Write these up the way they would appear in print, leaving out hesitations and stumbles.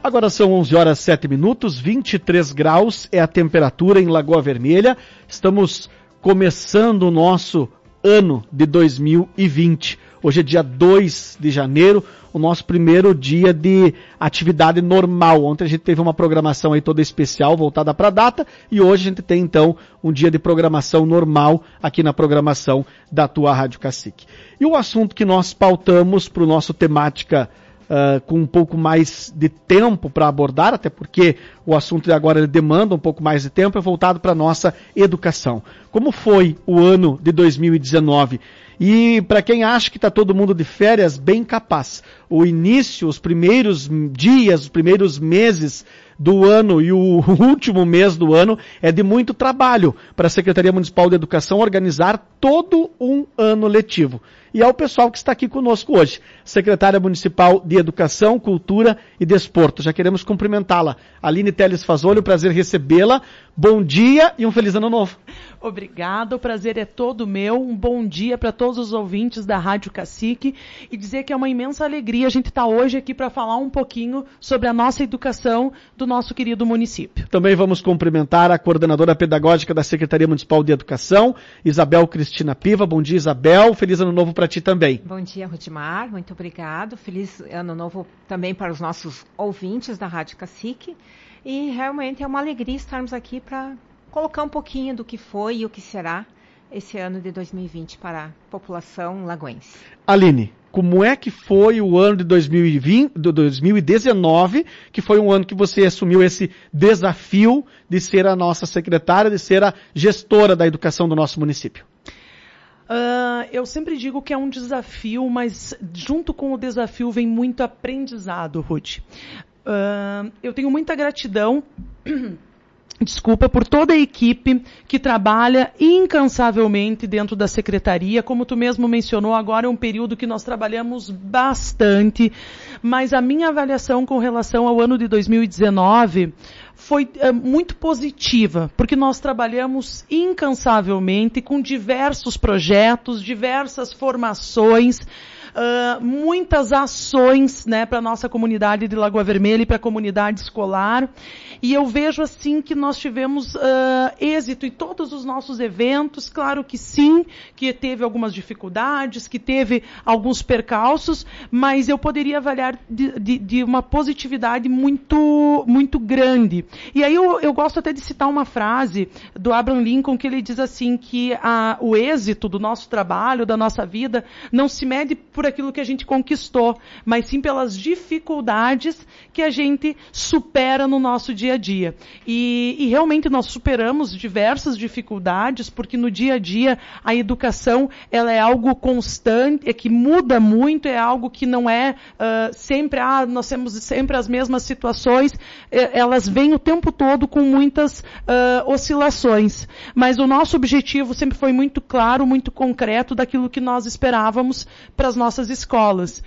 Agora são 11 horas 7 minutos, 23 graus é a temperatura em Lagoa Vermelha. Estamos começando o nosso ano de 2020. Hoje é dia 2 de janeiro, o nosso primeiro dia de atividade normal. Ontem a gente teve uma programação aí toda especial, voltada para a data, e hoje a gente tem então um dia de programação normal aqui na programação da tua Rádio Cacique. E o assunto que nós pautamos para o nosso temática com um pouco mais de tempo para abordar, até porque o assunto de agora ele demanda um pouco mais de tempo, é voltado para a nossa educação. Como foi o ano de 2019? E para quem acha que está todo mundo de férias, bem capaz. O início, os primeiros dias, os primeiros meses do ano e o último mês do ano é de muito trabalho para a Secretaria Municipal de Educação organizar todo um ano letivo. E é o pessoal que está aqui conosco hoje. Secretária Municipal de Educação, Cultura e Desporto. Já queremos cumprimentá-la. Aline Teles Fazolho, prazer recebê-la. Bom dia e um feliz ano novo. Obrigada, o prazer é todo meu. Um bom dia para todos os ouvintes da Rádio Cacique e dizer que é uma imensa alegria a gente estar hoje aqui para falar um pouquinho sobre a nossa educação do nosso querido município. Também vamos cumprimentar a coordenadora pedagógica da Secretaria Municipal de Educação, Isabel Cristina Piva. Bom dia, Isabel. Feliz ano novo para ti também. Bom dia, Rudimar. Muito obrigado. Feliz ano novo também para os nossos ouvintes da Rádio Cacique. E realmente é uma alegria estarmos aqui para colocar um pouquinho do que foi e o que será esse ano de 2020 para a população lagoense. Aline, como é que foi o ano de 2019, que foi um ano que você assumiu esse desafio de ser a nossa secretária, de ser a gestora da educação do nosso município? Eu sempre digo que é um desafio, mas junto com o desafio vem muito aprendizado, Ruth. Eu tenho muita gratidão, por toda a equipe que trabalha incansavelmente dentro da secretaria. Como tu mesmo mencionou, agora é um período que nós trabalhamos bastante, mas a minha avaliação com relação ao ano de 2019 foi muito positiva, porque nós trabalhamos incansavelmente com diversos projetos, diversas formações, muitas ações, né, para a nossa comunidade de Lagoa Vermelha e para a comunidade escolar. E eu vejo assim que nós tivemos êxito em todos os nossos eventos. Claro que sim, que teve algumas dificuldades, que teve alguns percalços, mas eu poderia avaliar de uma positividade muito, muito grande. E aí eu gosto até de citar uma frase do Abraham Lincoln, que ele diz assim, que o êxito do nosso trabalho, da nossa vida, não se mede por aquilo que a gente conquistou, mas sim pelas dificuldades que a gente supera no nosso dia a dia. E realmente nós superamos diversas dificuldades, porque no dia a dia a educação ela é algo constante, que muda muito, é algo que não é sempre, nós temos sempre as mesmas situações, elas vêm o tempo todo com muitas oscilações. Mas o nosso objetivo sempre foi muito claro, muito concreto daquilo que nós esperávamos para as nossas escolas.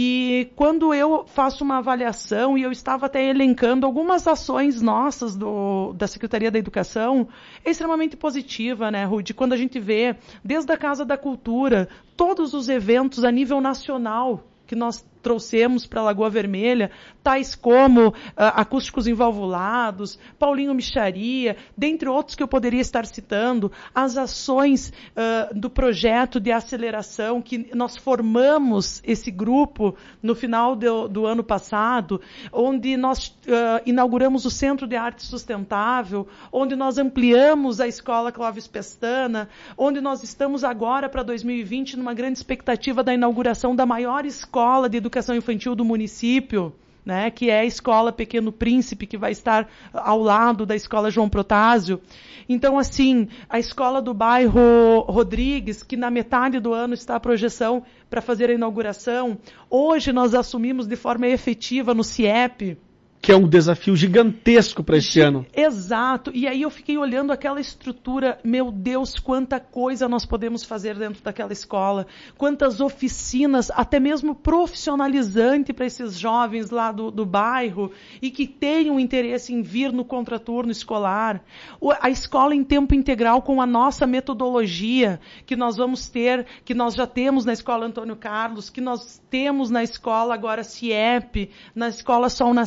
E quando eu faço uma avaliação, e eu estava até elencando algumas ações nossas da Secretaria da Educação, é extremamente positiva, né, Rudy? Quando a gente vê, desde a Casa da Cultura, todos os eventos a nível nacional que nós trouxemos para a Lagoa Vermelha, tais como acústicos envalvulados, Paulinho Micharia, dentre outros que eu poderia estar citando, as ações do projeto de aceleração, que nós formamos esse grupo no final do ano passado, onde nós inauguramos o Centro de Arte Sustentável, onde nós ampliamos a Escola Clóvis Pestana, onde nós estamos agora para 2020 numa grande expectativa da inauguração da maior escola de educação infantil do município, né, que é a Escola Pequeno Príncipe, que vai estar ao lado da Escola João Protásio. Então, assim, a escola do bairro Rodrigues, que na metade do ano está a projeção para fazer a inauguração, hoje nós assumimos de forma efetiva no CIEP, que é um desafio gigantesco para este ano. Exato. E aí eu fiquei olhando aquela estrutura, meu Deus, quanta coisa nós podemos fazer dentro daquela escola, quantas oficinas, até mesmo profissionalizante para esses jovens lá do bairro e que tenham interesse em vir no contraturno escolar. A escola em tempo integral com a nossa metodologia que nós vamos ter, que nós já temos na Escola Antônio Carlos, que nós temos na escola agora CIEP, na Escola Sol Nascente,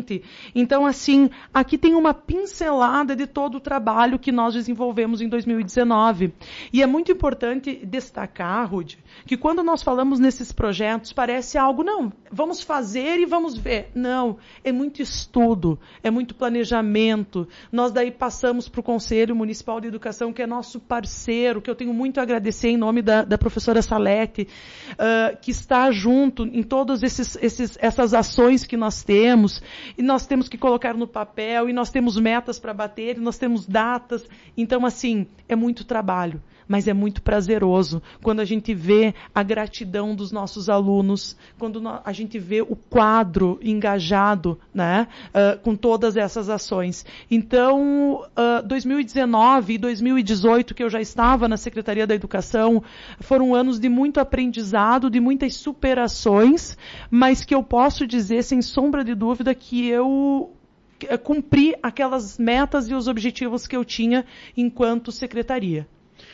diferente. Então, assim, aqui tem uma pincelada de todo o trabalho que nós desenvolvemos em 2019. E é muito importante destacar, Ruth, que quando nós falamos nesses projetos, parece algo, não, vamos fazer e vamos ver. Não, é muito estudo, é muito planejamento. Nós daí passamos para o Conselho Municipal de Educação, que é nosso parceiro, que eu tenho muito a agradecer em nome da professora Salete, que está junto em todas essas ações que nós temos, e nós temos que colocar no papel, e nós temos metas para bater, e nós temos datas. Então, assim, é muito trabalho, mas é muito prazeroso quando a gente vê a gratidão dos nossos alunos, quando a gente vê o quadro engajado, né, com todas essas ações. Então, 2019 e 2018, que eu já estava na Secretaria da Educação, foram anos de muito aprendizado, de muitas superações, mas que eu posso dizer, sem sombra de dúvida, que eu cumpri aquelas metas e os objetivos que eu tinha enquanto secretaria.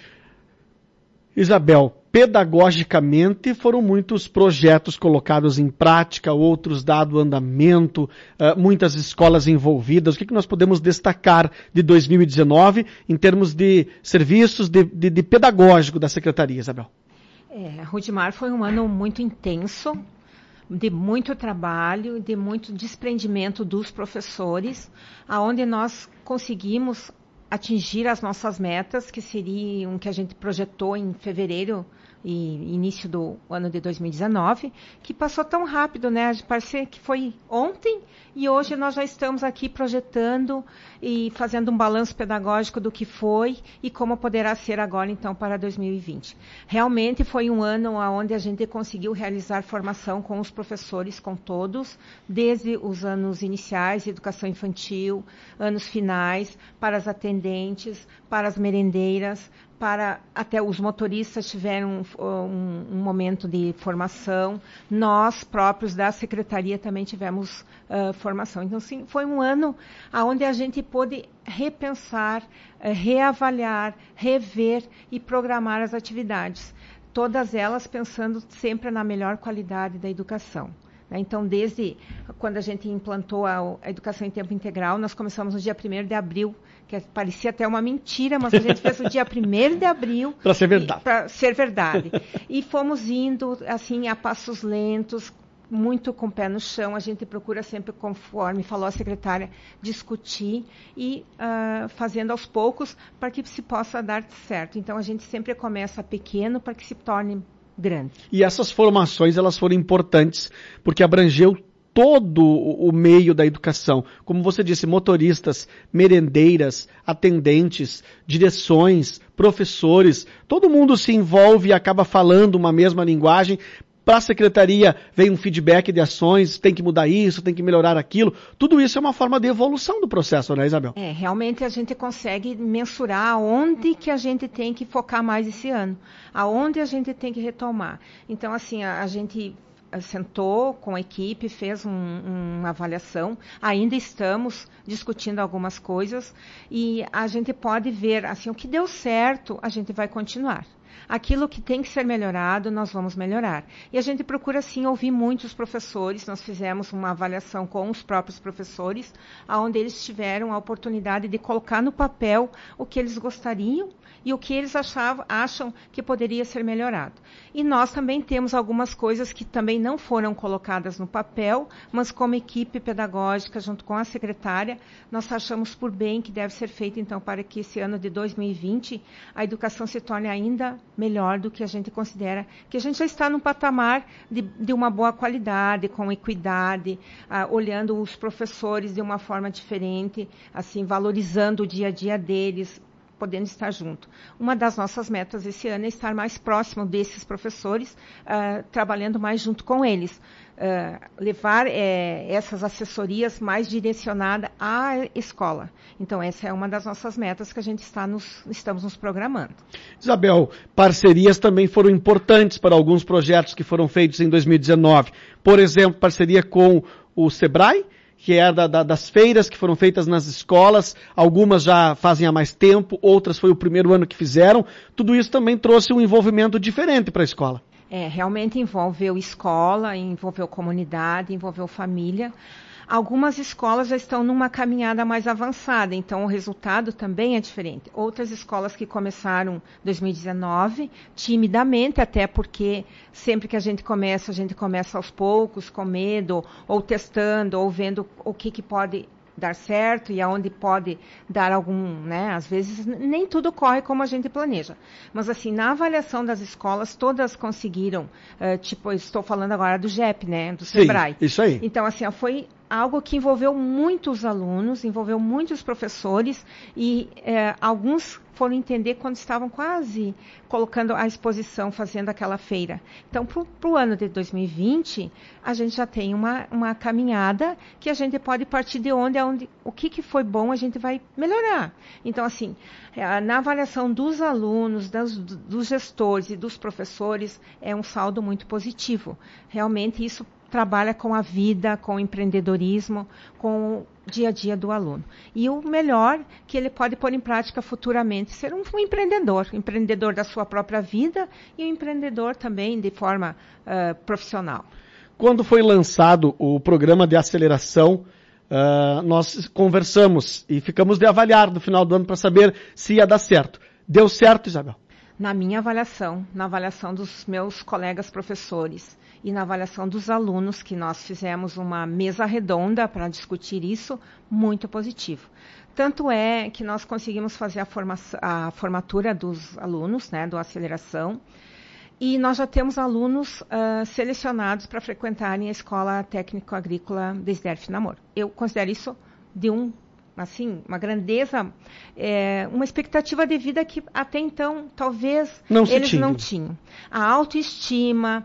Isabel, pedagogicamente foram muitos projetos colocados em prática, outros dado andamento, muitas escolas envolvidas. O que nós podemos destacar de 2019 em termos de serviços de pedagógico da Secretaria, Isabel? Rudimar, foi um ano muito intenso, de muito trabalho, de muito desprendimento dos professores, aonde nós conseguimos atingir as nossas metas, que seriam que a gente projetou em fevereiro e início do ano de 2019, que passou tão rápido, né? Parece que foi ontem e hoje nós já estamos aqui projetando e fazendo um balanço pedagógico do que foi e como poderá ser agora, então, para 2020. Realmente foi um ano onde a gente conseguiu realizar formação com os professores, com todos, desde os anos iniciais, educação infantil, anos finais, para as atendentes, para as merendeiras, para até os motoristas tiveram um momento de formação. Nós próprios da Secretaria também tivemos formação. Então, sim, foi um ano onde a gente pôde repensar, reavaliar, rever e programar as atividades. Todas elas pensando sempre na melhor qualidade da educação. Então, desde quando a gente implantou a educação em tempo integral, nós começamos no dia 1º de abril, que parecia até uma mentira, mas a gente fez o dia 1º de abril. Para ser verdade. Para ser verdade. E fomos indo, assim, a passos lentos, muito com o pé no chão. A gente procura sempre, conforme falou a secretária, discutir e fazendo aos poucos para que se possa dar certo. Então, a gente sempre começa pequeno para que se torne grande. E essas formações, elas foram importantes porque abrangeu todo o meio da educação. Como você disse, motoristas, merendeiras, atendentes, direções, professores, todo mundo se envolve e acaba falando uma mesma linguagem. Para a secretaria vem um feedback de ações, tem que mudar isso, tem que melhorar aquilo. Tudo isso é uma forma de evolução do processo, né, Isabel? Realmente a gente consegue mensurar aonde que a gente tem que focar mais esse ano, aonde a gente tem que retomar. Então, assim, a gente sentou com a equipe, fez uma avaliação, ainda estamos discutindo algumas coisas e a gente pode ver, assim, o que deu certo, a gente vai continuar. Aquilo que tem que ser melhorado, nós vamos melhorar. E a gente procura, sim, ouvir muitos professores. Nós fizemos uma avaliação com os próprios professores, onde eles tiveram a oportunidade de colocar no papel o que eles gostariam e o que eles acham que poderia ser melhorado. E nós também temos algumas coisas que também não foram colocadas no papel, mas como equipe pedagógica, junto com a secretária, nós achamos por bem que deve ser feito, então, para que esse ano de 2020 a educação se torne ainda melhor do que a gente considera, que a gente já está num patamar de uma boa qualidade, com equidade, olhando os professores de uma forma diferente, assim, valorizando o dia a dia deles, podendo estar junto. Uma das nossas metas esse ano é estar mais próximo desses professores, trabalhando mais junto com eles. Levar essas assessorias mais direcionadas à escola. Então, essa é uma das nossas metas que a gente estamos nos programando. Isabel, parcerias também foram importantes para alguns projetos que foram feitos em 2019. Por exemplo, parceria com o Sebrae, que é das feiras que foram feitas nas escolas, algumas já fazem há mais tempo, outras foi o primeiro ano que fizeram. Tudo isso também trouxe um envolvimento diferente para a escola. Realmente envolveu escola, envolveu comunidade, envolveu família, Algumas escolas já estão numa caminhada mais avançada, então o resultado também é diferente. Outras escolas que começaram em 2019, timidamente, até porque sempre que a gente começa aos poucos, com medo, ou testando, ou vendo o que pode dar certo e aonde pode dar algum, né? Às vezes nem tudo corre como a gente planeja. Mas assim, na avaliação das escolas, todas conseguiram, tipo, eu estou falando agora do GEP, né? Do Sebrae. Sim, isso aí. Então, assim, foi algo que envolveu muitos alunos, envolveu muitos professores e alguns foram entender quando estavam quase colocando a exposição, fazendo aquela feira. Então, para o ano de 2020, a gente já tem uma caminhada que a gente pode partir de onde o que foi bom a gente vai melhorar. Então, assim, na avaliação dos alunos, dos gestores e dos professores, é um saldo muito positivo. Realmente, isso trabalha com a vida, com o empreendedorismo, com o dia a dia do aluno. E o melhor que ele pode pôr em prática futuramente, ser um empreendedor da sua própria vida e um empreendedor também de forma profissional. Quando foi lançado o programa de aceleração, nós conversamos e ficamos de avaliar no final do ano para saber se ia dar certo. Deu certo, Isabel? Na minha avaliação, na avaliação dos meus colegas professores e na avaliação dos alunos, que nós fizemos uma mesa redonda para discutir isso, muito positivo. Tanto é que nós conseguimos fazer a formatura dos alunos, né, do Aceleração, e nós já temos alunos selecionados para frequentarem a Escola Técnico Agrícola de Sderf Namur. Eu considero isso de uma grandeza, uma expectativa de vida que até então talvez eles não tinham. A autoestima,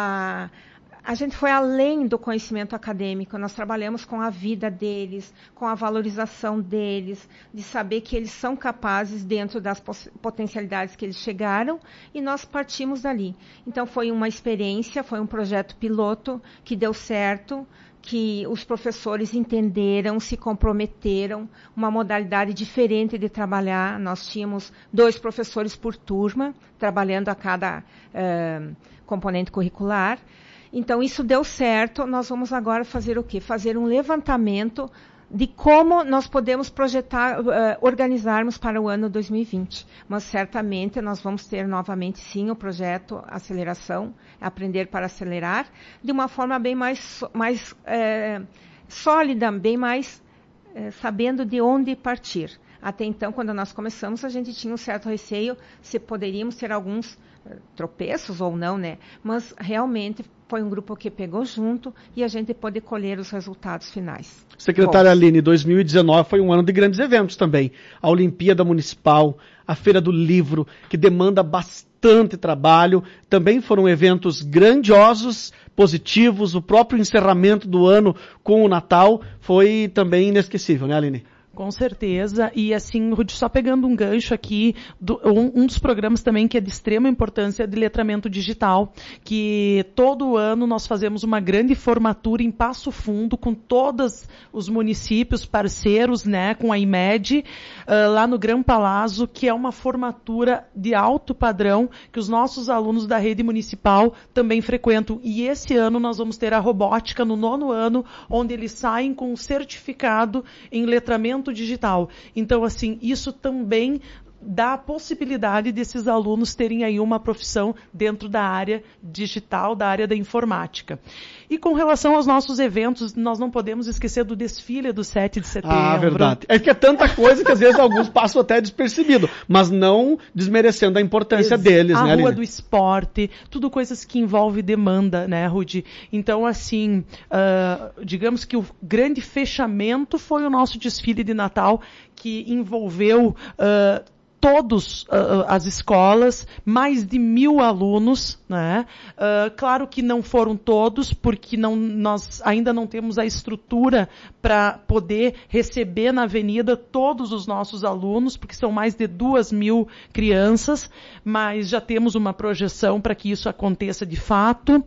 a gente foi além do conhecimento acadêmico, nós trabalhamos com a vida deles, com a valorização deles, de saber que eles são capazes dentro das potencialidades que eles chegaram, e nós partimos dali. Então foi uma experiência, foi um projeto piloto que deu certo, que os professores entenderam, se comprometeram, uma modalidade diferente de trabalhar. Nós tínhamos 2 professores por turma, trabalhando a cada componente curricular. Então, isso deu certo. Nós vamos agora fazer o quê? Fazer um levantamento de como nós podemos projetar, organizarmos para o ano 2020. Mas, certamente, nós vamos ter novamente, sim, o projeto Aceleração, Aprender para Acelerar, de uma forma bem mais sólida, bem mais sabendo de onde partir. Até então, quando nós começamos, a gente tinha um certo receio se poderíamos ter alguns tropeços ou não, né? Mas, realmente, foi um grupo que pegou junto e a gente pôde colher os resultados finais. Secretária Aline, 2019 foi um ano de grandes eventos também. A Olimpíada Municipal, a Feira do Livro, que demanda bastante trabalho. Também foram eventos grandiosos, positivos. O próprio encerramento do ano com o Natal foi também inesquecível, né, Aline? Com certeza, e assim, Rudy, só pegando um gancho aqui, um dos programas também que é de extrema importância é de letramento digital, que todo ano nós fazemos uma grande formatura em Passo Fundo com todos os municípios parceiros, né, com a IMED, lá no Gran Palazzo, que é uma formatura de alto padrão que os nossos alunos da rede municipal também frequentam. E esse ano nós vamos ter a robótica no 9º ano, onde eles saem com um certificado em letramento digital. Então, assim, isso também dá a possibilidade desses alunos terem aí uma profissão dentro da área digital, da área da informática. E com relação aos nossos eventos, nós não podemos esquecer do desfile do 7 de setembro. Ah, verdade. É que é tanta coisa que às vezes alguns passam até despercebido, mas não desmerecendo a importância deles, né, Aline? A Rua do Esporte, tudo coisas que envolvem demanda, né, Rudy? Então, assim, digamos que o grande fechamento foi o nosso desfile de Natal, que envolveu todas as escolas, mais de 1.000 alunos, né? Claro que não foram todos, porque nós ainda não temos a estrutura para poder receber na avenida todos os nossos alunos, porque são mais de 2.000 crianças, mas já temos uma projeção para que isso aconteça de fato.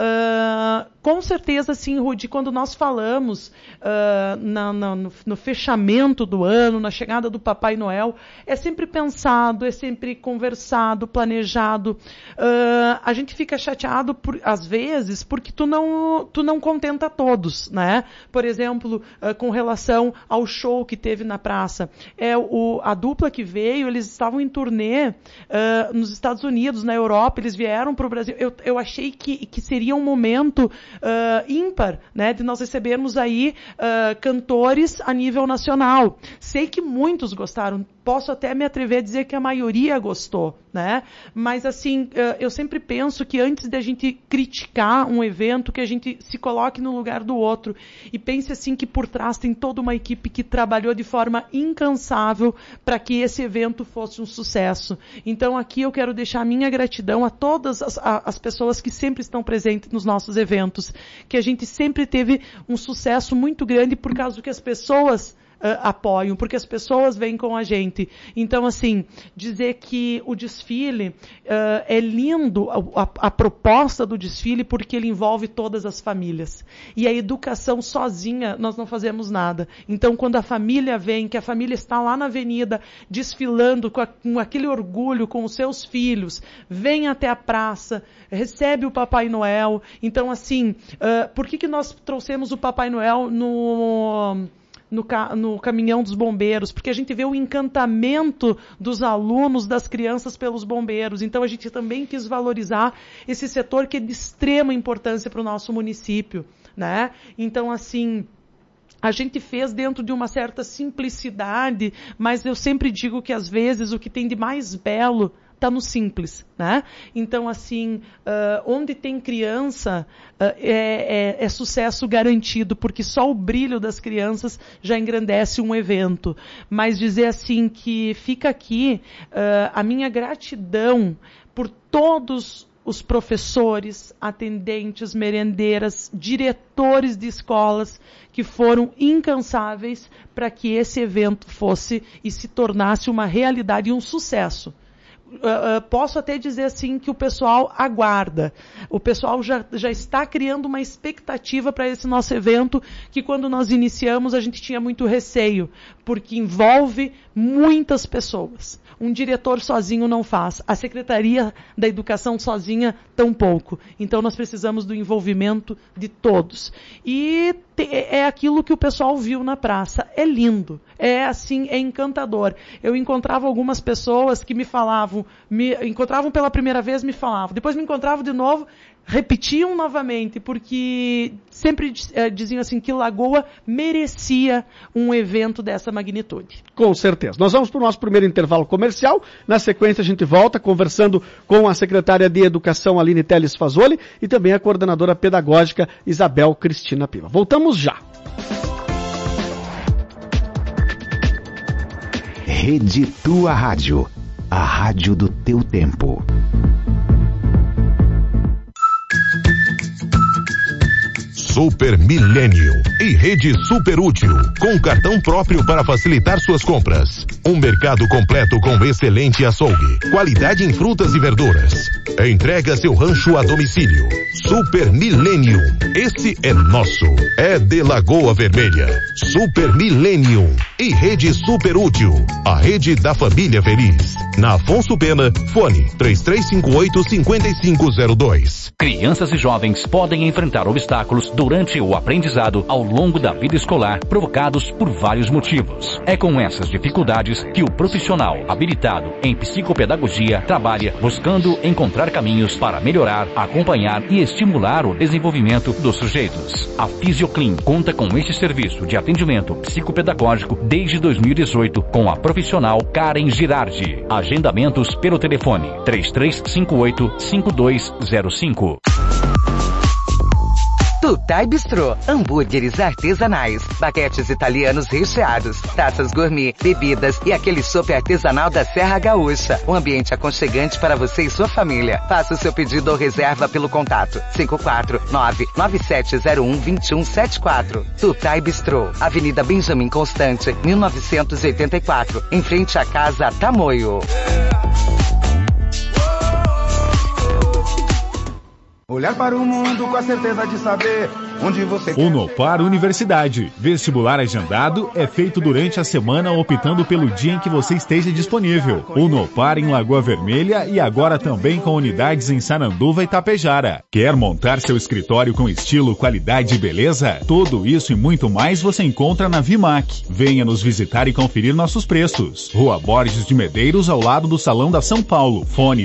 Com certeza, sim, Rudy, quando nós falamos no fechamento do ano, na chegada do Papai Noel, é sempre pensado, é sempre conversado, planejado. A gente fica chateado, às vezes, porque tu não contenta todos, né? Por exemplo, com relação ao show que teve na praça. A dupla que veio, eles estavam em turnê nos Estados Unidos, na Europa, eles vieram para o Brasil. Eu achei que seria um momento ímpar, né? De nós recebermos aí cantores a nível nacional. Sei que muitos gostaram, posso até me atrever a dizer que a maioria gostou, né? Mas assim, eu sempre penso que antes de a gente criticar um evento, que a gente se coloque no lugar do outro e pense assim que por trás tem toda uma equipe que trabalhou de forma incansável para que esse evento fosse um sucesso. Então aqui eu quero deixar a minha gratidão a todas as pessoas que sempre estão presentes nos nossos eventos, que a gente sempre teve um sucesso muito grande por causa do que as pessoas apoiam, porque as pessoas vêm com a gente. Então, assim, dizer que o desfile é lindo, a proposta do desfile, porque ele envolve todas as famílias. E a educação sozinha, nós não fazemos nada. Então, quando a família vem, que a família está lá na avenida, desfilando com aquele orgulho, com os seus filhos, vem até a praça, recebe o Papai Noel. Então, assim, por que nós trouxemos o Papai Noel no caminhão dos bombeiros? Porque a gente vê o encantamento dos alunos, das crianças pelos bombeiros. Então a gente também quis valorizar esse setor que é de extrema importância para o nosso município, né? Então, assim, a gente fez dentro de uma certa simplicidade, mas eu sempre digo que às vezes o que tem de mais belo está no simples, né? Então, assim, onde tem criança, é sucesso garantido, porque só o brilho das crianças já engrandece um evento. Mas dizer assim que fica aqui a minha gratidão por todos os professores, atendentes, merendeiras, diretores de escolas que foram incansáveis para que esse evento fosse e se tornasse uma realidade e um sucesso. Posso até dizer assim que o pessoal aguarda. O pessoal já está criando uma expectativa para esse nosso evento, que quando nós iniciamos a gente tinha muito receio, porque envolve muitas pessoas. Um diretor sozinho não faz. A Secretaria da Educação sozinha, tampouco. Então nós precisamos do envolvimento de todos. E é aquilo que o pessoal viu na praça. É lindo. É assim, é encantador. Eu encontrava algumas pessoas que me falavam, encontravam pela primeira vez, me falavam. Depois me encontravam de novo, repetiam novamente, porque sempre diziam assim que Lagoa merecia um evento dessa magnitude. Com certeza. Nós vamos para o nosso primeiro intervalo comercial. Na sequência a gente volta conversando com a secretária de Educação, Aline Teles Fazoli, e também a coordenadora pedagógica, Isabel Cristina Piva. Voltamos já. Rede Tua Rádio, a rádio do teu tempo. Super Millennium e Rede Super Útil, com cartão próprio para facilitar suas compras. Um mercado completo com excelente açougue, qualidade em frutas e verduras. Entrega seu rancho a domicílio. Super Millennium, esse é nosso. É de Lagoa Vermelha. Super Millennium e Rede Super Útil, a rede da família feliz. Na Afonso Pena, fone 3358-5502. Crianças e jovens podem enfrentar obstáculos durante o aprendizado ao longo da vida escolar, provocados por vários motivos. É com essas dificuldades que o profissional habilitado em psicopedagogia trabalha buscando encontrar caminhos para melhorar, acompanhar e estimular o desenvolvimento dos sujeitos. A Fisioclin conta com este serviço de atendimento psicopedagógico desde 2018 com a profissional Karen Girardi. Agendamentos pelo telefone 3358-5205. Tutai Bistrô, hambúrgueres artesanais, baguetes italianos recheados, taças gourmet, bebidas e aquele chopp artesanal da Serra Gaúcha. Um ambiente aconchegante para você e sua família. Faça o seu pedido ou reserva pelo contato 549-9701-2174. Tutai Bistrô, Avenida Benjamin Constante, 1984, em frente à Casa Tamoio. Olhar para o mundo com a certeza de saber onde você quer. Unopar Universidade. Vestibular agendado é feito durante a semana, optando pelo dia em que você esteja disponível. Unopar em Lagoa Vermelha e agora também com unidades em Sananduva e Tapejara. Quer montar seu escritório com estilo, qualidade e beleza? Tudo isso e muito mais você encontra na Vimac. Venha nos visitar e conferir nossos preços. Rua Borges de Medeiros, ao lado do Salão da São Paulo. Fone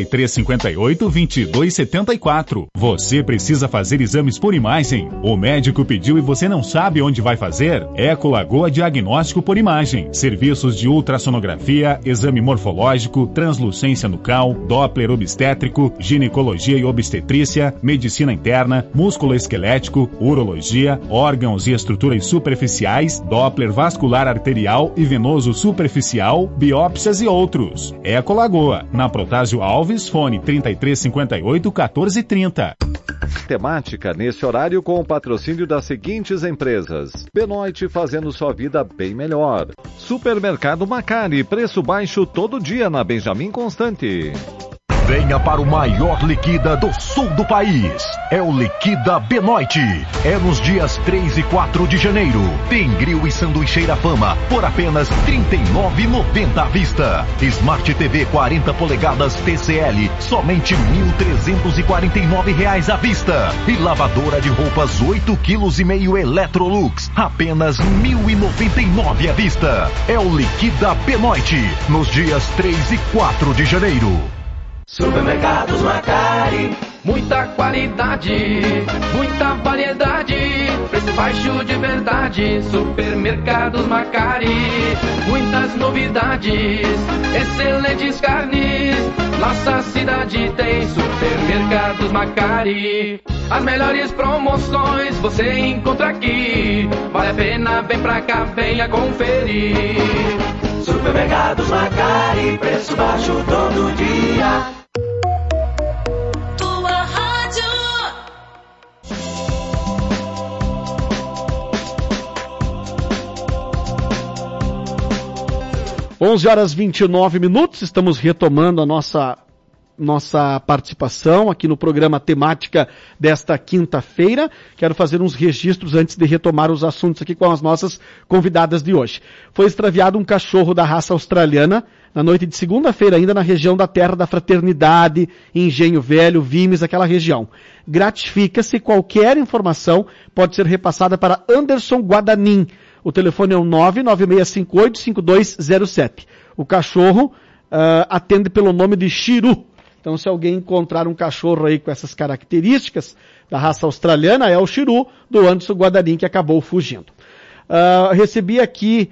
3358-2274. Você precisa fazer exames por imagem? O médico pediu e você não sabe onde vai fazer? Eco Lagoa Diagnóstico por Imagem. Serviços de ultrassonografia, exame morfológico, translucência nucal, Doppler obstétrico, ginecologia e obstetrícia, medicina interna, músculo esquelético, urologia, órgãos e estruturas superficiais, Doppler vascular arterial e venoso superficial, biópsias e outros. Eco Lagoa, na Protásio Alves, fone 3358-1430. Temática nesse horário com o patrocínio das seguintes empresas: Benoit, fazendo sua vida bem melhor. Supermercado Macari, preço baixo todo dia na Benjamin Constante. Venha para o maior liquida do sul do país. É o Liquida Benoit. É nos dias 3 e 4 de janeiro. Tem grill e sanduicheira Fama por apenas R$ 39,90 à vista. Smart TV 40 polegadas TCL, somente R$ 1.349 à vista. E lavadora de roupas 8,5 kg Electrolux, apenas R$ 1.099 à vista. É o Liquida Benoit, nos dias 3 e 4 de janeiro. Supermercados Macari, muita qualidade, muita variedade, preço baixo de verdade. Supermercados Macari, muitas novidades, excelentes carnes. Nossa cidade tem Supermercados Macari. As melhores promoções você encontra aqui. Vale a pena, vem pra cá, venha conferir. Supermercados Macari, preço baixo todo dia. 11h29, estamos retomando a nossa participação aqui no programa Temática desta quinta-feira. Quero fazer uns registros antes de retomar os assuntos aqui com as nossas convidadas de hoje. Foi extraviado um cachorro da raça australiana na noite de segunda-feira, ainda na região da Terra da Fraternidade, Engenho Velho, Vimes, aquela região. Gratifica-se, qualquer informação pode ser repassada para Anderson Guadanin. O telefone é o 99658-5207. O cachorro atende pelo nome de Chiru. Então, se alguém encontrar um cachorro aí com essas características da raça australiana, é o Chiru do Anderson Guadanin, que acabou fugindo. Recebi aqui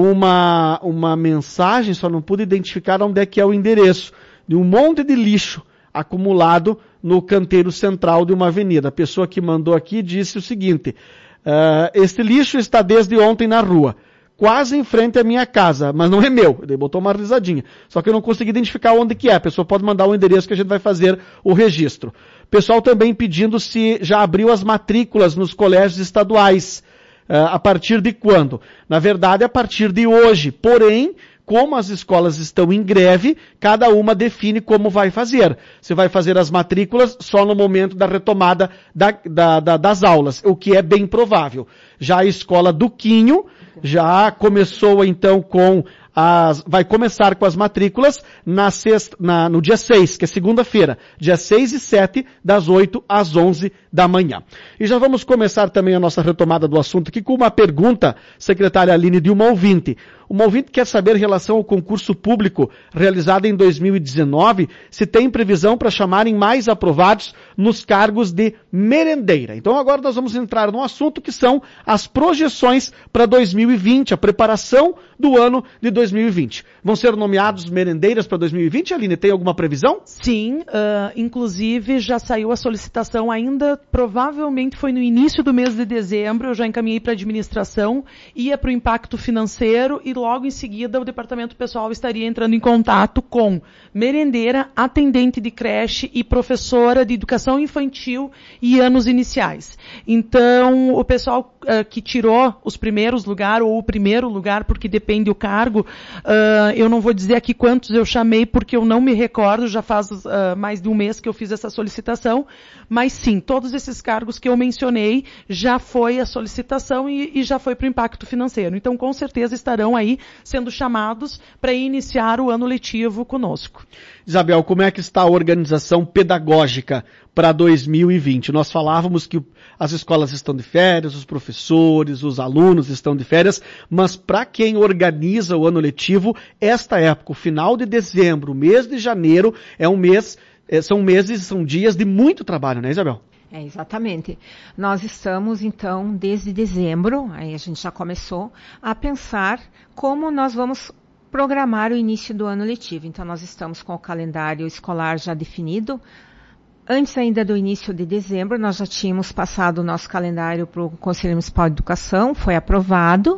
uma mensagem, só não pude identificar onde é que é o endereço, de um monte de lixo acumulado no canteiro central de uma avenida. A pessoa que mandou aqui disse o seguinte: este lixo está desde ontem na rua, quase em frente à minha casa, mas não é meu. Ele botou uma risadinha. Só que eu não consegui identificar onde que é. A pessoa pode mandar o endereço que a gente vai fazer o registro. Pessoal também pedindo se já abriu as matrículas nos colégios estaduais. A partir de quando? Na verdade, a partir de hoje. Porém, como as escolas estão em greve, cada uma define como vai fazer. Se vai fazer as matrículas só no momento da retomada das aulas, o que é bem provável. Já a escola do Quinho já começou então vai começar com as matrículas no dia 6, que é segunda-feira, dia 6 e 7, das 8 às 11 da manhã. E já vamos começar também a nossa retomada do assunto aqui com uma pergunta, secretária Aline, de uma ouvinte. Uma ouvinte quer saber em relação ao concurso público realizado em 2019, se tem previsão para chamarem mais aprovados nos cargos de merendeira. Então agora nós vamos entrar num assunto que são as projeções para 2020, a preparação do ano de 2020. Vão ser nomeados merendeiras para 2020, Aline? Tem alguma previsão? Sim, inclusive já saiu a solicitação ainda, provavelmente foi no início do mês de dezembro, eu já encaminhei para a administração, ia para o impacto financeiro e logo em seguida o departamento pessoal estaria entrando em contato com merendeira, atendente de creche e professora de educação infantil e anos iniciais. Então, o pessoal que tirou os primeiros lugares, ou o primeiro lugar, porque depende do cargo, Eu não vou dizer aqui quantos eu chamei, porque eu não me recordo, já faz mais de um mês que eu fiz essa solicitação, mas sim, todos esses cargos que eu mencionei, já foi a solicitação e já foi para o impacto financeiro. Então, com certeza, estarão aí sendo chamados para iniciar o ano letivo conosco. Isabel, como é que está a organização pedagógica para 2020? Nós falávamos que as escolas estão de férias, os professores, os alunos estão de férias, mas para quem organiza o ano letivo, esta época, o final de dezembro, o mês de janeiro, são dias de muito trabalho, né, Isabel? Exatamente. Nós estamos, então, desde dezembro, aí a gente já começou, a pensar como nós vamos programar o início do ano letivo. Então, nós estamos com o calendário escolar já definido. Antes ainda do início de dezembro, nós já tínhamos passado o nosso calendário para o Conselho Municipal de Educação, foi aprovado,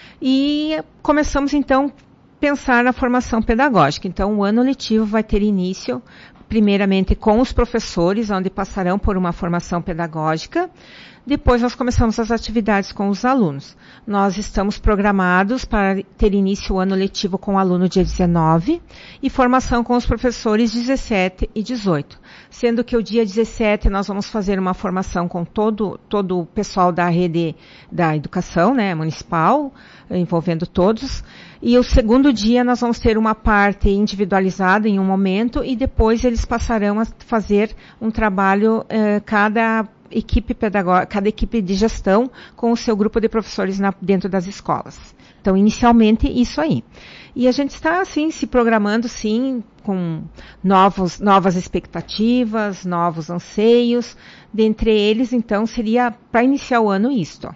e começamos, então, a pensar na formação pedagógica. Então, o ano letivo vai ter início, primeiramente, com os professores, onde passarão por uma formação pedagógica. Depois nós começamos as atividades com os alunos. Nós estamos programados para ter início o ano letivo com o aluno dia 19 e formação com os professores 17 e 18. Sendo que o dia 17 nós vamos fazer uma formação com todo o pessoal da rede da educação, né, municipal, envolvendo todos. E o segundo dia nós vamos ter uma parte individualizada em um momento e depois eles passarão a fazer um trabalho, cada equipe pedagógica, cada equipe de gestão com o seu grupo de professores dentro das escolas. Então, inicialmente, isso aí. E a gente está, assim, se programando, sim, com novas expectativas, novos anseios. Dentre eles, então, seria, para iniciar o ano, isto.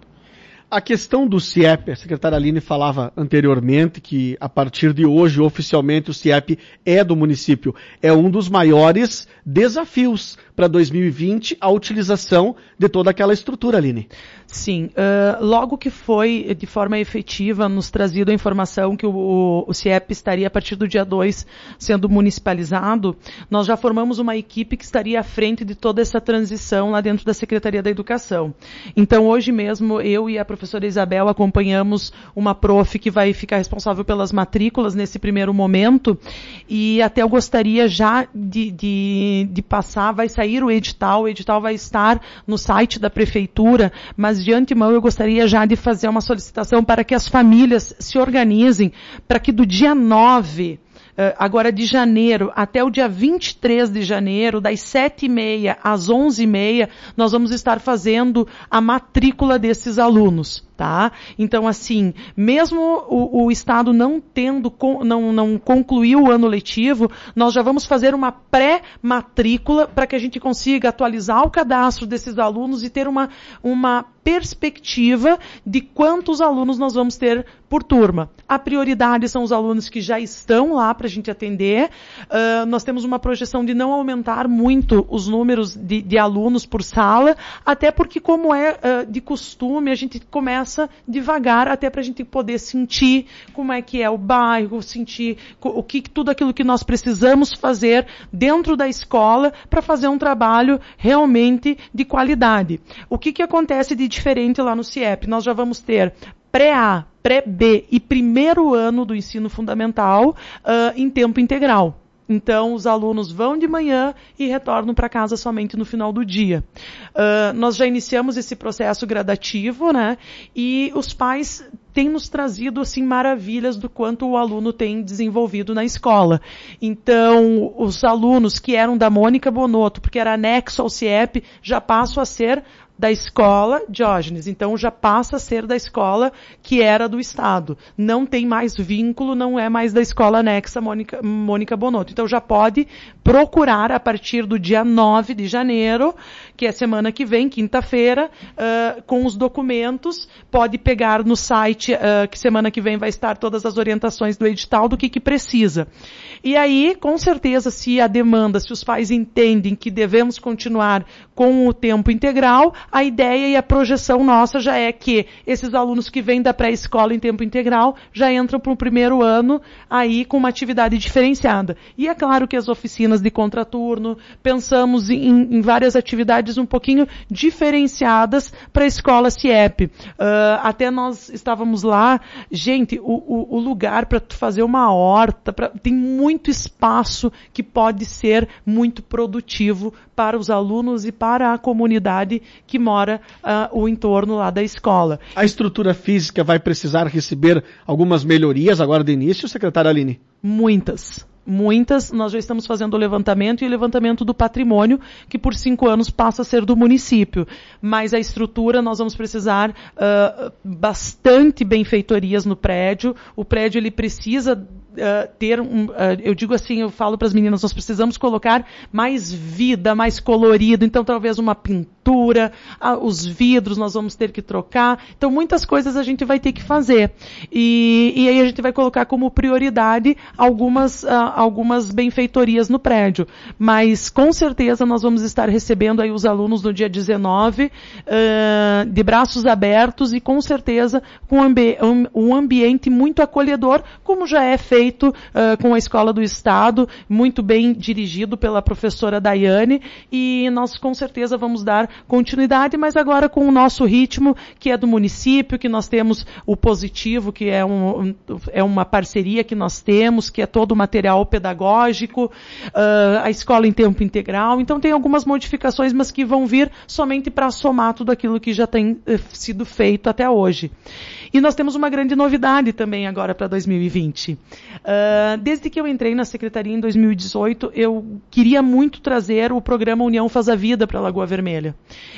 A questão do CIEP, a secretária Aline falava anteriormente que a partir de hoje, oficialmente, o CIEP é do município. É um dos maiores desafios para 2020, a utilização de toda aquela estrutura, Aline. Sim, logo que foi de forma efetiva nos trazido a informação que o CIEP estaria a partir do dia 2 sendo municipalizado, nós já formamos uma equipe que estaria à frente de toda essa transição lá dentro da Secretaria da Educação. Então hoje mesmo eu e a professora Isabel acompanhamos uma prof que vai ficar responsável pelas matrículas nesse primeiro momento e até eu gostaria já de passar, vai sair o edital vai estar no site da Prefeitura, mas de antemão eu gostaria já de fazer uma solicitação para que as famílias se organizem para que do dia 9 agora de janeiro até o dia 23 de janeiro, das 7h30 às 11h30, nós vamos estar fazendo a matrícula desses alunos, tá? Então, assim, mesmo o Estado não concluiu o ano letivo, nós já vamos fazer uma pré-matrícula para que a gente consiga atualizar o cadastro desses alunos e ter uma perspectiva de quantos alunos nós vamos ter por turma. A prioridade são os alunos que já estão lá para a gente atender. Nós temos uma projeção de não aumentar muito os números de alunos por sala, até porque, como é de costume, a gente começa devagar, até para a gente poder sentir como é que é o bairro, sentir tudo aquilo que nós precisamos fazer dentro da escola para fazer um trabalho realmente de qualidade. O que acontece de diferente lá no CIEP? Nós já vamos ter pré-A, pré-B e primeiro ano do ensino fundamental em tempo integral. Então, os alunos vão de manhã e retornam para casa somente no final do dia. Nós já iniciamos esse processo gradativo, né? E os pais têm nos trazido, assim, maravilhas do quanto o aluno tem desenvolvido na escola. Então, os alunos que eram da Mônica Bonotto, porque era anexo ao CIEP, já passam a ser da escola Diógenes, então já passa a ser da escola que era do Estado. Não tem mais vínculo, não é mais da escola anexa Mônica Bonotto. Então já pode procurar a partir do dia 9 de janeiro, que é semana que vem, quinta-feira, com os documentos, pode pegar no site, que semana que vem vai estar todas as orientações do edital do que precisa. E aí, com certeza, se a demanda, se os pais entendem que devemos continuar com o tempo integral, a ideia e a projeção nossa já é que esses alunos que vêm da pré-escola em tempo integral já entram para o primeiro ano aí com uma atividade diferenciada. E é claro que as oficinas de contraturno, pensamos em várias atividades um pouquinho diferenciadas para a escola CIEP. Até nós estávamos lá, gente, o lugar para tu fazer uma horta, tem muito espaço que pode ser muito produtivo para os alunos e para a comunidade que mora o entorno lá da escola. A estrutura física vai precisar receber algumas melhorias agora de início, secretária Aline? Muitas. Nós já estamos fazendo o levantamento e o levantamento do patrimônio, que por 5 anos passa a ser do município. Mas a estrutura, nós vamos precisar bastante benfeitorias no prédio. O prédio, ele precisa ter eu digo assim, eu falo para as meninas, nós precisamos colocar mais vida, mais colorido, então talvez uma pintura, os vidros nós vamos ter que trocar, então muitas coisas a gente vai ter que fazer. E aí a gente vai colocar como prioridade algumas benfeitorias no prédio, mas com certeza nós vamos estar recebendo aí os alunos no dia 19, de braços abertos e com certeza com um ambiente muito acolhedor, como já é feito com a Escola do Estado, muito bem dirigido pela professora Daiane, e nós com certeza vamos dar continuidade, mas agora com o nosso ritmo, que é do município, que nós temos o Positivo, que é uma parceria que nós temos, que é todo o material pedagógico, a escola em tempo integral, então tem algumas modificações, mas que vão vir somente para somar tudo aquilo que já tem sido feito até hoje. E nós temos uma grande novidade também agora para 2020. Desde que eu entrei na Secretaria em 2018, eu queria muito trazer o programa União Faz a Vida para Lagoa Vermelha.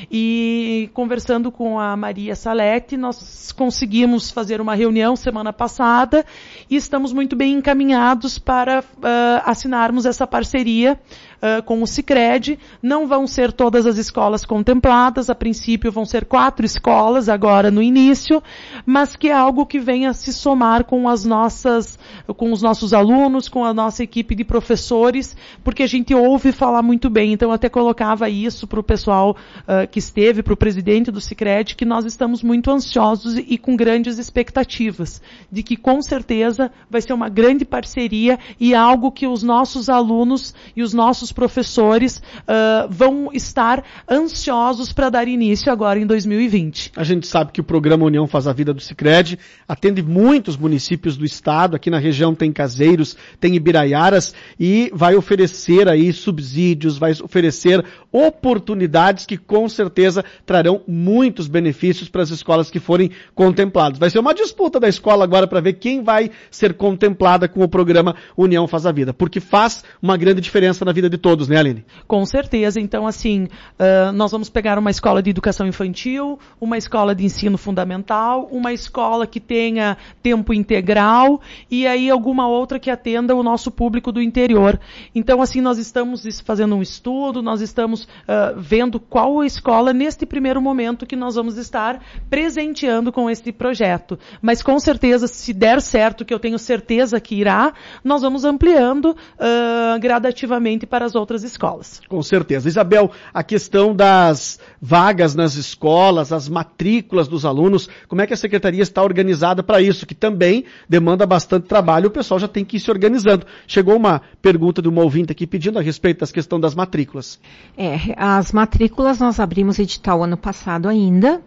E conversando com a Maria Salete, nós conseguimos fazer uma reunião semana passada e estamos muito bem encaminhados para assinarmos essa parceria com o Sicredi. Não vão ser todas as escolas contempladas, a princípio vão ser 4 escolas agora no início, mas que é algo que venha se somar com os nossos alunos, com a nossa equipe de professores, porque a gente ouve falar muito bem. Então eu até colocava isso para o pessoal que esteve, para o presidente do Sicredi, que nós estamos muito ansiosos e com grandes expectativas, de que com certeza vai ser uma grande parceria e algo que os nossos alunos e os nossos professores vão estar ansiosos para dar início agora em 2020. A gente sabe que o programa União Faz a Vida do Sicredi atende muitos municípios do estado, aqui na região tem Caseiros, tem Ibiraiaras, e vai oferecer aí subsídios, vai oferecer oportunidades que com certeza trarão muitos benefícios para as escolas que forem contempladas. Vai ser uma disputa da escola agora para ver quem vai ser contemplada com o programa União Faz a Vida, porque faz uma grande diferença na vida de todos, né, Aline? Com certeza. Então, assim, nós vamos pegar uma escola de educação infantil, uma escola de ensino fundamental, uma escola que tenha tempo integral e aí alguma outra que atenda o nosso público do interior. Então, assim, nós estamos fazendo um estudo, nós estamos vendo qual escola neste primeiro momento que nós vamos estar presenteando com esse projeto. Mas, com certeza, se der certo, que eu tenho certeza que irá, nós vamos ampliando gradativamente para as outras escolas. Com certeza. Isabel, a questão das vagas nas escolas, as matrículas dos alunos, como é que a Secretaria está organizada para isso? Que também demanda bastante trabalho, o pessoal já tem que ir se organizando. Chegou uma pergunta de uma ouvinte aqui pedindo a respeito da questão das matrículas. As matrículas nós abrimos edital ano passado ainda,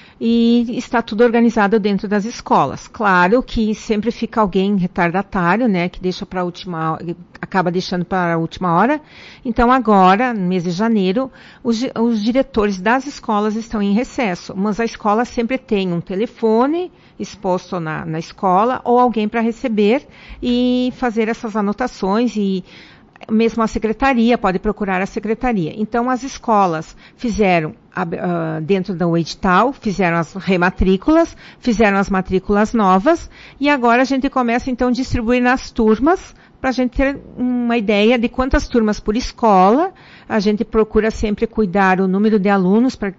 e está tudo organizado dentro das escolas. Claro que sempre fica alguém retardatário, né, que deixa para acaba deixando para a última hora. Então agora, no mês de janeiro, os diretores das escolas estão em recesso, mas a escola sempre tem um telefone exposto na escola ou alguém para receber e fazer essas anotações, e mesmo a secretaria, pode procurar a secretaria. Então, as escolas fizeram, dentro do edital, fizeram as rematrículas, fizeram as matrículas novas, e agora a gente começa, então, a distribuir nas turmas, para a gente ter uma ideia de quantas turmas por escola. A gente procura sempre cuidar o número de alunos, para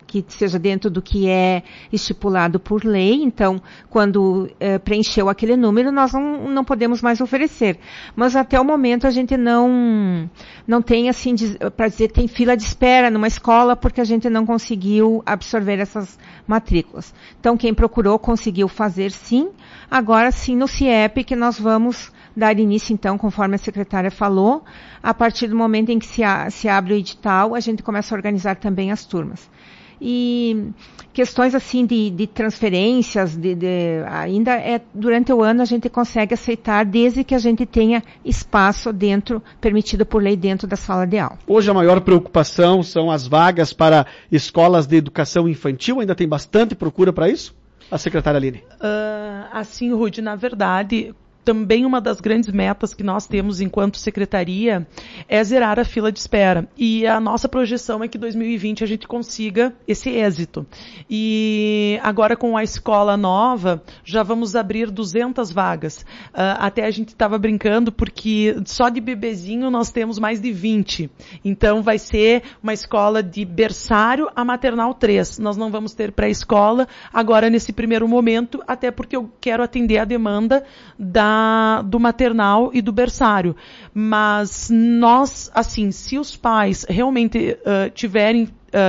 que seja dentro do que é estipulado por lei. Então, quando preencheu aquele número, nós não podemos mais oferecer. Mas até o momento a gente não tem, assim, para dizer, tem fila de espera numa escola, porque a gente não conseguiu absorver essas matrículas. Então, quem procurou conseguiu fazer sim. Agora sim, no CIEP, que nós vamos dar início, então, conforme a secretária falou, a partir do momento em que se abre o edital, a gente começa a organizar também as turmas. E questões assim de transferências, ainda durante o ano a gente consegue aceitar, desde que a gente tenha espaço permitido por lei dentro da sala de aula. Hoje a maior preocupação são as vagas para escolas de educação infantil, ainda tem bastante procura para isso? A secretária Aline. Assim, Rudy, na verdade, também uma das grandes metas que nós temos enquanto secretaria é zerar a fila de espera. E a nossa projeção é que 2020 a gente consiga esse êxito. E agora com a escola nova, já vamos abrir 200 vagas. Até a gente estava brincando porque só de bebezinho nós temos mais de 20. Então vai ser uma escola de berçário a maternal 3. Nós não vamos ter pré-escola agora nesse primeiro momento, até porque eu quero atender a demanda do maternal e do berçário. Mas nós, assim, se os pais realmente tiverem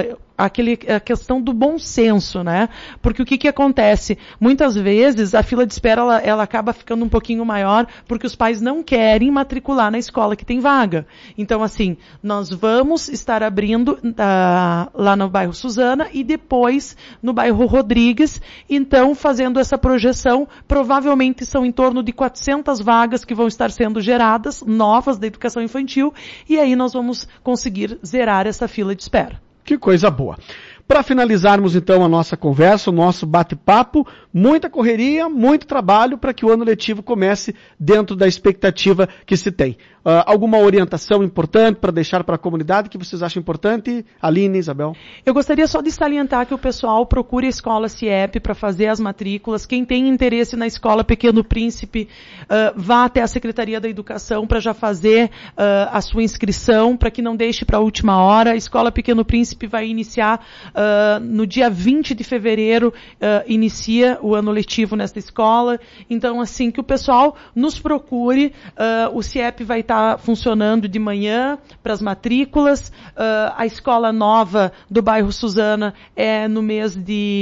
a questão do bom senso, né? Porque o que acontece? Muitas vezes a fila de espera ela acaba ficando um pouquinho maior porque os pais não querem matricular na escola que tem vaga. Então, assim, nós vamos estar abrindo lá no bairro Suzana e depois no bairro Rodrigues. Então, fazendo essa projeção, provavelmente são em torno de 400 vagas que vão estar sendo geradas, novas da educação infantil, e aí nós vamos conseguir zerar essa fila de espera. Que coisa boa. Para finalizarmos então a nossa conversa, o nosso bate-papo, muita correria, muito trabalho para que o ano letivo comece dentro da expectativa que se tem. Alguma orientação importante para deixar para a comunidade que vocês acham importante? Aline, Isabel? Eu gostaria só de salientar que o pessoal procure a escola CIEP para fazer as matrículas. Quem tem interesse na escola Pequeno Príncipe, vá até a Secretaria da Educação para já fazer a sua inscrição, para que não deixe para a última hora. A escola Pequeno Príncipe vai iniciar no dia 20 de fevereiro, inicia o ano letivo nesta escola. Então, assim, que o pessoal nos procure. O CIEP vai estar funcionando de manhã para as matrículas. A escola nova do bairro Suzana no mês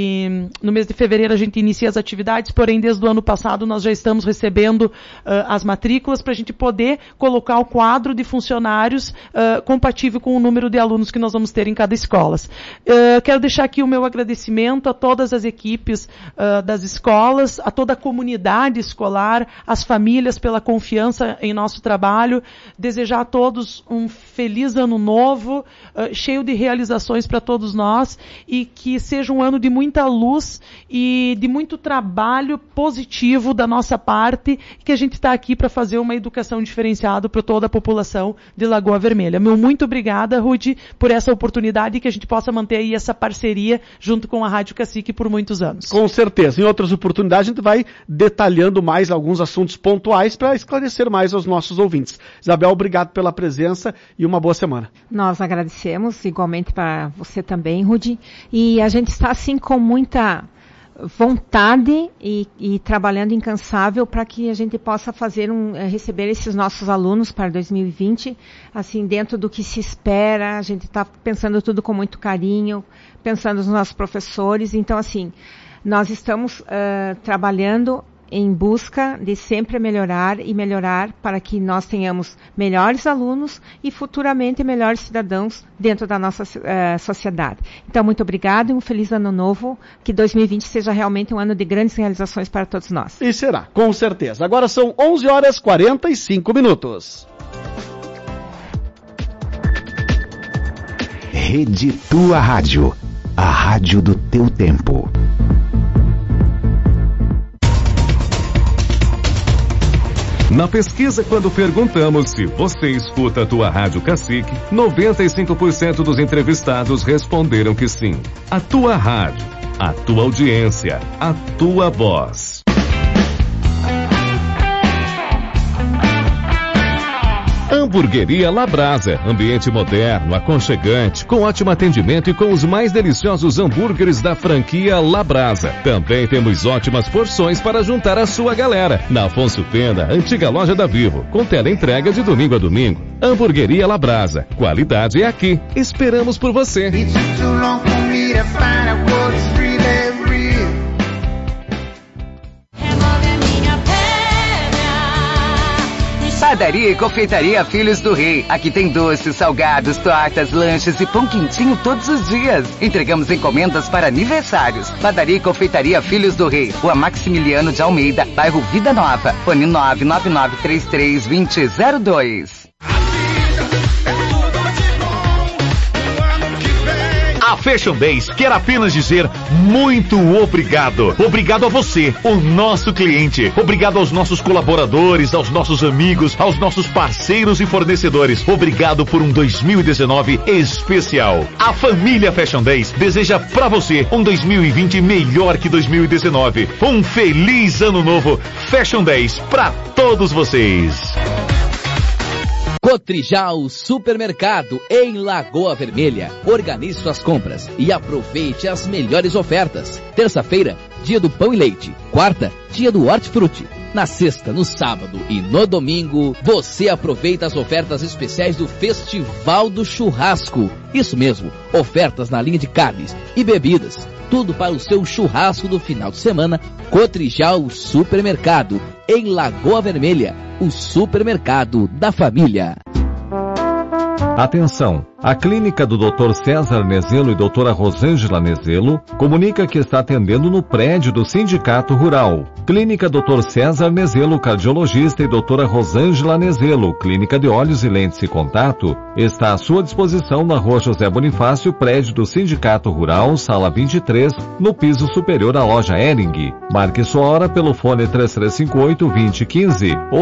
de fevereiro a gente inicia as atividades, porém desde o ano passado nós já estamos recebendo as matrículas para a gente poder colocar o quadro de funcionários compatível com o número de alunos que nós vamos ter em cada escola. Quero deixar aqui o meu agradecimento a todas as equipes das escolas, a toda a comunidade escolar, às famílias pela confiança em nosso trabalho. Desejar a todos um feliz ano novo, cheio de realizações para todos nós, e que seja um ano de muita luz e de muito trabalho positivo da nossa parte, que a gente está aqui para fazer uma educação diferenciada para toda a população de Lagoa Vermelha. Meu muito obrigada, Rudy, por essa oportunidade e que a gente possa manter aí essa parceria junto com a Rádio Cacique por muitos anos. Com certeza. Em outras oportunidades a gente vai detalhando mais alguns assuntos pontuais para esclarecer mais aos nossos ouvintes. Isabel, obrigado pela presença e uma boa semana. Nós agradecemos, igualmente para você também, Rudy. E a gente está assim com muita vontade e trabalhando incansável para que a gente possa receber esses nossos alunos para 2020, assim, dentro do que se espera. A gente está pensando tudo com muito carinho, pensando nos nossos professores. Então, assim, nós estamos trabalhando em busca de sempre melhorar para que nós tenhamos melhores alunos e futuramente melhores cidadãos dentro da nossa sociedade. Então, muito obrigado e um feliz ano novo, que 2020 seja realmente um ano de grandes realizações para todos nós. E será, com certeza. Agora são 11h45. Rede Tua Rádio, a rádio do teu tempo. Na pesquisa, quando perguntamos se você escuta a tua Rádio Cacique, 95% dos entrevistados responderam que sim. A tua rádio, a tua audiência, a tua voz. Hamburgueria Labrasa, ambiente moderno, aconchegante, com ótimo atendimento e com os mais deliciosos hambúrgueres da franquia Labrasa. Também temos ótimas porções para juntar a sua galera. Na Afonso Pena, antiga loja da Vivo, com teleentrega de domingo a domingo. Hamburgueria Labrasa, qualidade é aqui. Esperamos por você. Padaria e Confeitaria Filhos do Rei. Aqui tem doces, salgados, tortas, lanches e pão quentinho todos os dias. Entregamos encomendas para aniversários. Padaria e Confeitaria Filhos do Rei. Rua Maximiliano de Almeida, bairro Vida Nova. Fone 999332002. A Fashion Days quer apenas dizer muito obrigado. Obrigado a você, o nosso cliente. Obrigado aos nossos colaboradores, aos nossos amigos, aos nossos parceiros e fornecedores. Obrigado por um 2019 especial. A família Fashion Days deseja pra você um 2020 melhor que 2019. Um feliz ano novo Fashion Days pra todos vocês. Cotrijal Supermercado, em Lagoa Vermelha. Organize suas compras e aproveite as melhores ofertas. Terça-feira, dia do pão e leite. Quarta, dia do hortifruti. Na sexta, no sábado e no domingo, você aproveita as ofertas especiais do Festival do Churrasco. Isso mesmo, ofertas na linha de carnes e bebidas. Tudo para o seu churrasco do final de semana. Cotrijal Supermercado, em Lagoa Vermelha, o supermercado da família. Atenção! A clínica do Dr. César Nezelo e doutora Rosângela Nezelo comunica que está atendendo no prédio do Sindicato Rural. Clínica Dr. César Nezelo, cardiologista, e doutora Rosângela Nezelo, clínica de olhos e lentes e contato, está à sua disposição na Rua José Bonifácio, prédio do Sindicato Rural, sala 23, no piso superior à loja Hering. Marque sua hora pelo fone 3358-2015 ou